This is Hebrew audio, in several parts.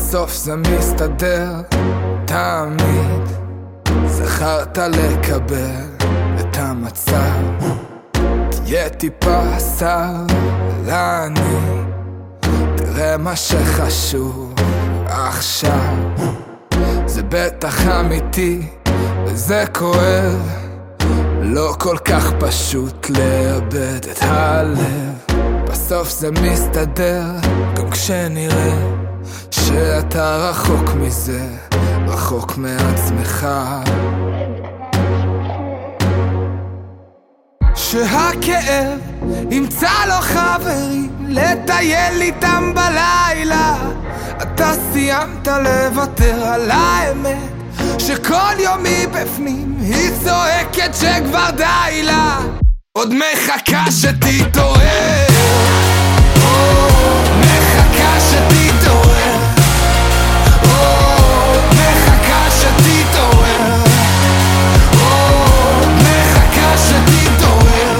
בסוף זה מסתדר תמיד. זכרת לקבל את המצב, תהיה טיפה סבלני, תראה מה שחשוב עכשיו. זה בטח אמיתי וזה כואב, לא כל כך פשוט לאבד את הלב. בסוף זה מסתדר גם כשנראה שאתה רחוק מזה, רחוק מעצמך. שהכאב ימצא לו חברים לטייל איתם בלילה. אתה סיימת לוותר על האמת שכל יומי בפנים היא צועקת שכבר די לה, עוד מחכה שתתעורר, מחכה שתתעורר, מחכה שתתעורר, מחכה שתתעורר.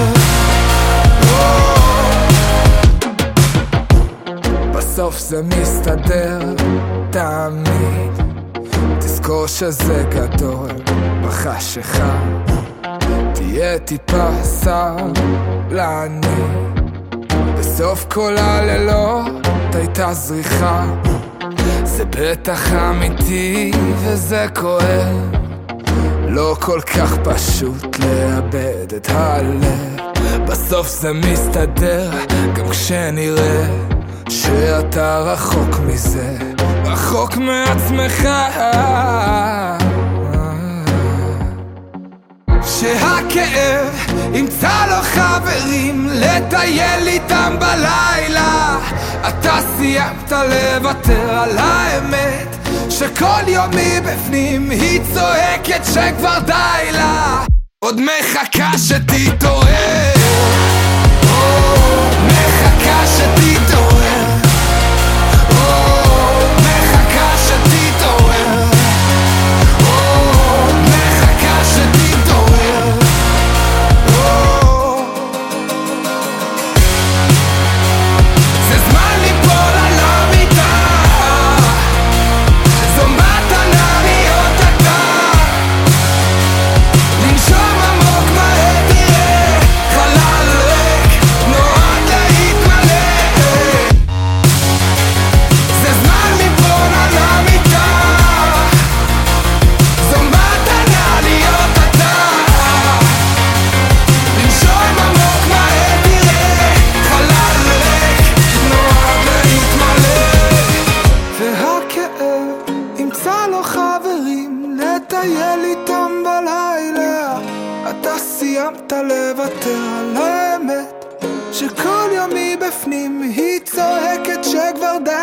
בסוף זה מסתדר תמיד, תזכור שזה גדול בחשיכה, תהיה טיפה סבלני. בסוף כל הלילות הייתה זריחה, זה בטח אמיתי וזה כואב, לא כל כך פשוט לאבד את הלב. בסוף זה מסתדר גם כשנראה שאתה רחוק מזה, רחוק מעצמך. שהכאב ימצא לו חברים לטייל איתם בלילה. אתה סיימת לוותר על האמת שכל יומי בפנים היא צועקת שכבר די לה, עוד מחכה שתתעורר, מחכה שתתעורר, מחכה שתתעורר, מחכה שתתעורר. זה זמן ליפול על המיטה, זו מתנה להיות אתה, לנשום עמוק מהר תראה חלל ריק נועד להתמלא. זה זמן ליפול על המיטה, זו מתנה להיות אתה, לנשום עמוק מהר תראה חלל ריק נועד להתמלא. והכאב ימצא לו חברים לטייל איתם בלילה. אתה סיימת לוותר על האמת שכל יומי בפנים היא צועקת שכבר די